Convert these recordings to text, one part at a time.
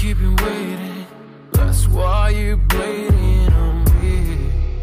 keep you waiting. That's why you're bleeding on me.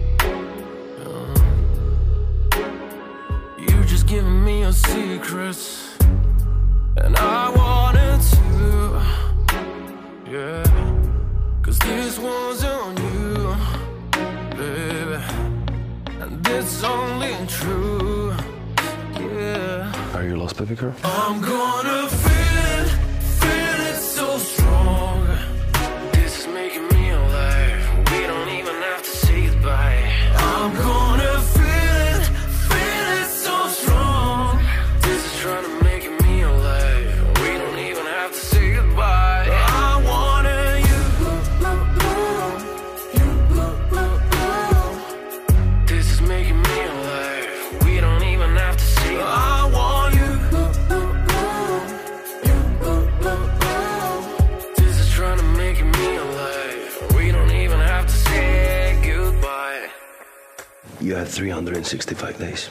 You just giving me your secrets, and I wanted to, yeah. Cause this one's on you, baby, and it's only true, yeah. Are you lost, baby girl? I'm gonna feel it so strong. This is making me alive. We don't even have to say goodbye. I'm gonna feel it so strong. This is trying to make me alive. We don't even have to say goodbye. I wanted you. This is making me alive. We don't even have to say goodbye. I want you. This is trying to make me alive. We don't even have to say goodbye. You have 365 days.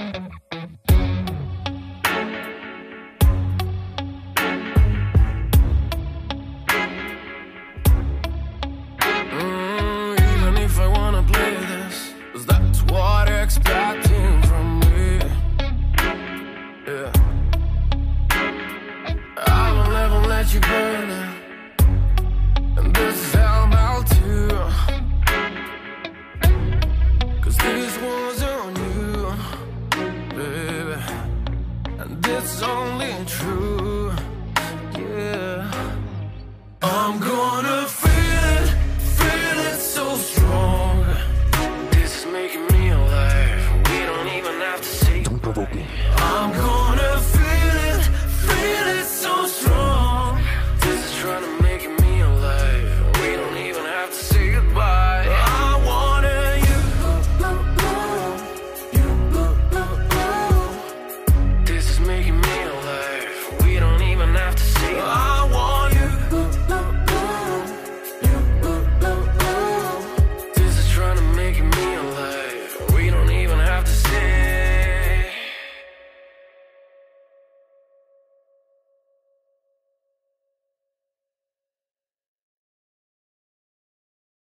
Even if I wanna play this, 'cause that's what they're expecting from me, yeah. I will never let you burn it, and this is how I'm out to. 'Cause this one's on you, baby, and it's only true, yeah. I'm gonna feel it so strong. This is making me alive. We don't even have to say. Don't provoke me. I'm gonna